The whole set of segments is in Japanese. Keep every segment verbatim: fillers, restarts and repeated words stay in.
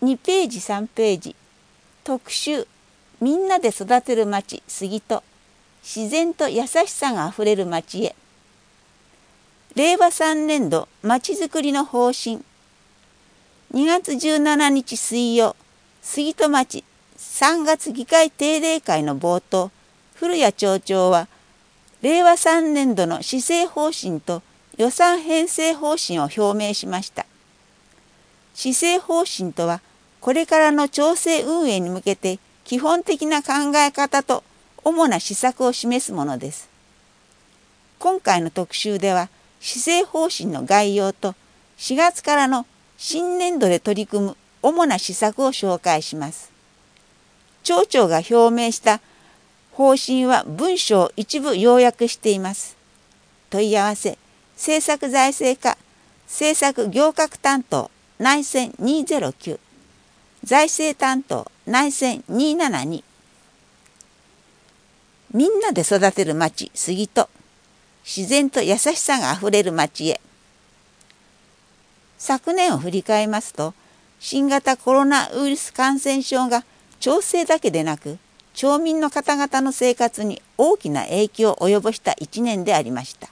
にページさんページ特集みんなで育てる町杉戸自然と優しさがあふれる町へれいわさんねんどまちづくりの方針にがつじゅうしちにち水曜杉戸町さんがつ議会定例会の冒頭古谷町長はれいわさんねんどの施政方針と予算編成方針を表明しました。施政方針とはこれからの町政運営に向けて基本的な考え方と主な施策を示すものです。今回の特集では施政方針の概要としがつからの新年度で取り組む主な施策を紹介します。町長が表明した方針は文章を一部要約しています。問い合わせ政策財政課政策行革担当内線にゼロきゅう財政担当内線にななにみんなで育てる町杉戸自然と優しさがあふれる町へ。昨年を振り返りますと新型コロナウイルス感染症が町政だけでなく町民の方々の生活に大きな影響を及ぼした一年でありました。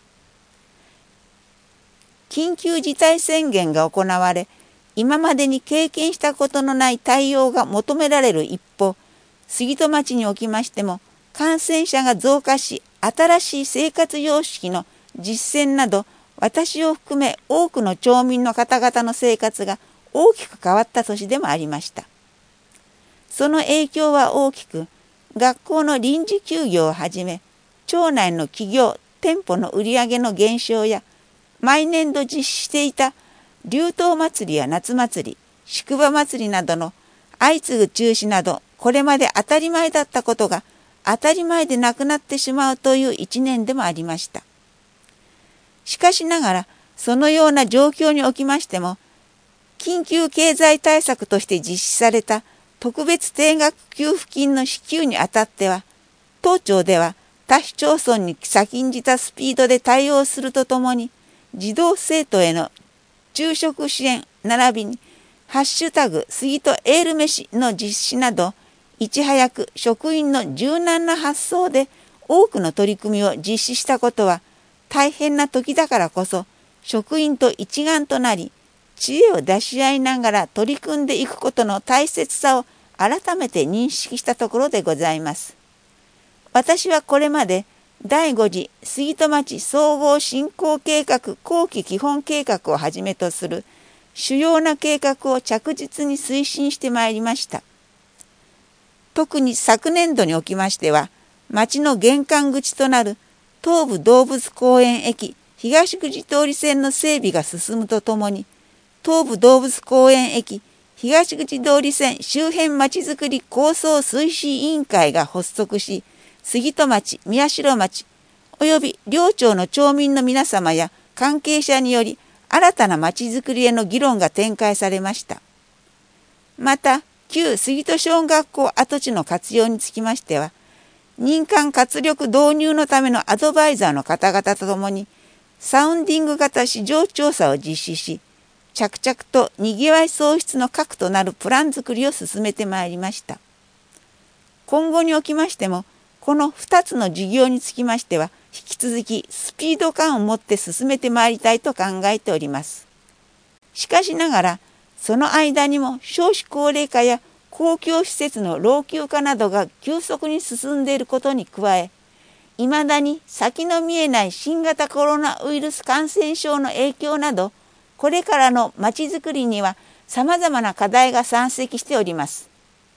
緊急事態宣言が行われ今までに経験したことのない対応が求められる一方杉戸町におきましても感染者が増加し新しい生活様式の実践など私を含め多くの町民の方々の生活が大きく変わった年でもありました。その影響は大きく学校の臨時休業をはじめ町内の企業店舗の売上の減少や毎年度実施していた流冬祭りや夏祭り宿場祭りなどの相次ぐ中止などこれまで当たり前だったことが当たり前でなくなってしまうという一年でもありました。しかしながらそのような状況におきましても緊急経済対策として実施された特別定額給付金の支給にあたっては当庁では他市町村に先んじたスピードで対応するとともに児童生徒への昼食支援並びにハッシュタグ杉戸エール飯の実施などいち早く職員の柔軟な発想で多くの取り組みを実施したことは大変な時だからこそ職員と一丸となり知恵を出し合いながら取り組んでいくことの大切さを改めて認識したところでございます。私はこれまでだいご次杉戸町総合振興計画後期基本計画をはじめとする主要な計画を着実に推進してまいりました。特に昨年度におきましては町の玄関口となる東武動物公園駅東口通り線の整備が進むとともに東武動物公園駅東口通り線周辺まちづくり構想推進委員会が発足し杉戸町、宮代町および両町の町民の皆様や関係者により新たなまちづくりへの議論が展開されました。また旧杉戸小学校跡地の活用につきましては任官活力導入のためのアドバイザーの方々とともにサウンディング型市場調査を実施し着々とにぎわい創出の核となるプラン作りを進めてまいりました。今後におきましてもこのふたつの事業につきましては引き続きスピード感を持って進めてまいりたいと考えております。しかしながらその間にも少子高齢化や公共施設の老朽化などが急速に進んでいることに加えいまだに先の見えない新型コロナウイルス感染症の影響などこれからのまちづくりにはさまざまな課題が山積しております。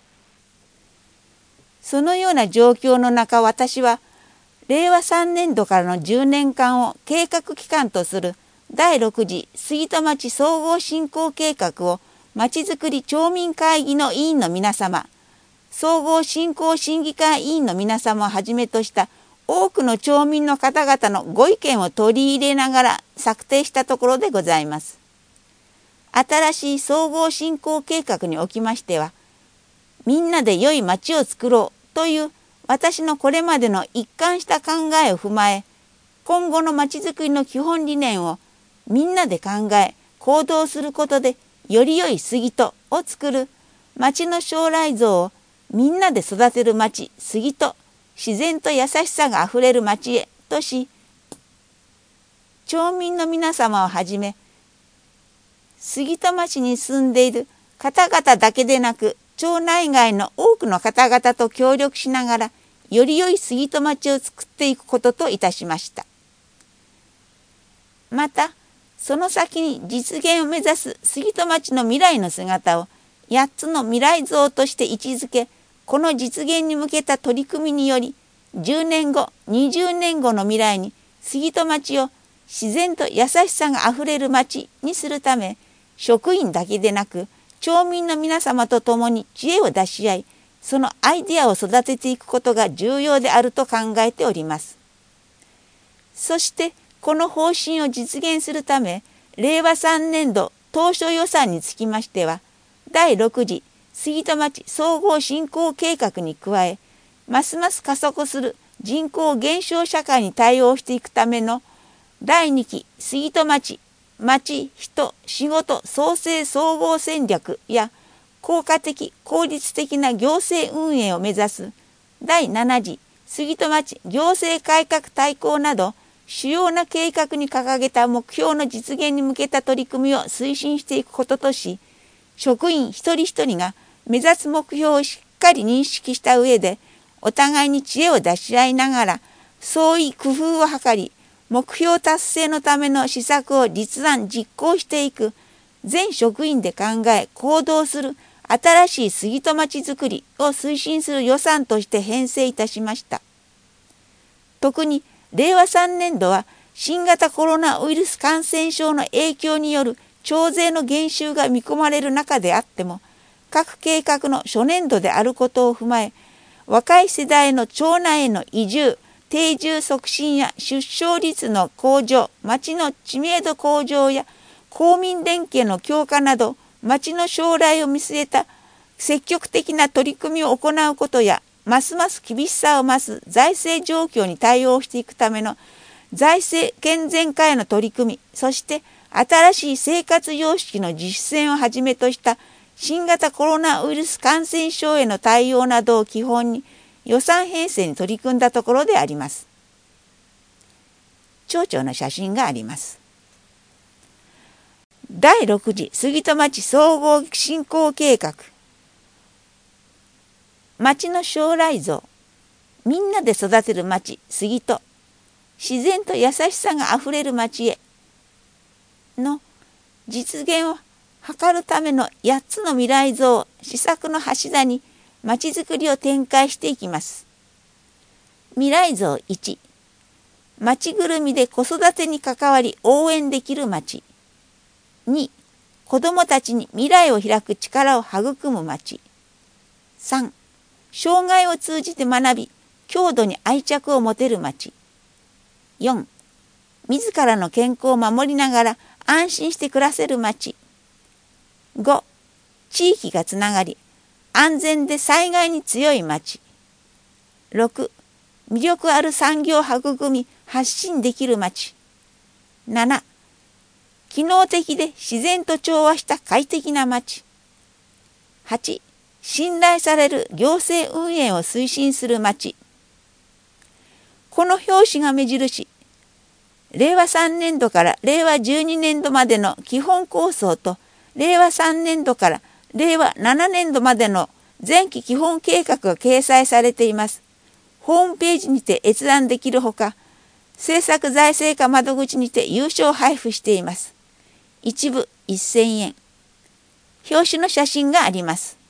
そのような状況の中私はれいわさんねんどからのじゅうねんかんを計画期間とするだいろく次杉戸町総合振興計画をまちづくり町民会議の委員の皆様総合振興審議会委員の皆様をはじめとした多くの町民の方々のご意見を取り入れながら策定したところでございます。新しい総合振興計画におきましてはみんなで良い町を作ろうという私のこれまでの一貫した考えを踏まえ今後のまちづくりの基本理念をみんなで考え行動することでより良い杉戸を作る町の将来像をみんなで育てる町杉戸、自然と優しさがあふれる町へとし、町民の皆様をはじめ杉戸町に住んでいる方々だけでなく、町内外の多くの方々と協力しながらより良い杉戸町を作っていくことといたしました。またその先に実現を目指す杉戸町の未来の姿をやっつの未来像として位置づけ、この実現に向けた取り組みによりじゅうねんご、にじゅうねんごの未来に杉戸町を自然と優しさがあふれる町にするため、職員だけでなく町民の皆様と共に知恵を出し合い、そのアイデアを育てていくことが重要であると考えております。そしてこの方針を実現するため、れいわさんねんど当初予算につきましては、だいろく次杉戸町総合振興計画に加え、ますます加速する人口減少社会に対応していくためのだいにき杉戸町町人仕事創生総合戦略や効果的効率的な行政運営を目指すだいなな次杉戸町行政改革大綱など、主要な計画に掲げた目標の実現に向けた取り組みを推進していくこととし、職員一人一人が目指す目標をしっかり認識した上で、お互いに知恵を出し合いながら創意工夫を図り、目標達成のための施策を立案実行していく、全職員で考え行動する新しい杉戸町づくりを推進する予算として編成いたしました。特にれいわさんねんどは新型コロナウイルス感染症の影響による徴税の減収が見込まれる中であっても、各計画の初年度であることを踏まえ、若い世代の町内への移住、定住促進や出生率の向上、町の知名度向上や公民連携の強化など、町の将来を見据えた積極的な取り組みを行うことや、ますます厳しさを増す財政状況に対応していくための財政健全化への取り組み、そして新しい生活様式の実践をはじめとした新型コロナウイルス感染症への対応などを基本に予算編成に取り組んだところであります。町長の写真があります。だいろく次杉戸町総合振興計画。町の将来像、みんなで育てる町杉戸、自然と優しさがあふれる町への実現を図るためのやっつの未来像、施策の柱に町づくりを展開していきます。未来像いち、町ぐるみで子育てに関わり応援できる町。に、子どもたちに未来を開く力を育む町。さん、障害を通じて学び、郷土に愛着を持てる町。よん、自らの健康を守りながら安心して暮らせる町。ご、地域がつながり、安全で災害に強い町。ろく、魅力ある産業を育み発信できる町。なな、機能的で自然と調和した快適な町。はち、信頼される行政運営を推進する町。この表紙が目印、れいわさんねんどかられいわじゅうにねんどまでの基本構想と、れいわさんねんどかられいわななねんどまでの前期基本計画が掲載されています。ホームページにて閲覧できるほか、政策財政課窓口にて有償配布しています。一部せんえん。表紙の写真があります。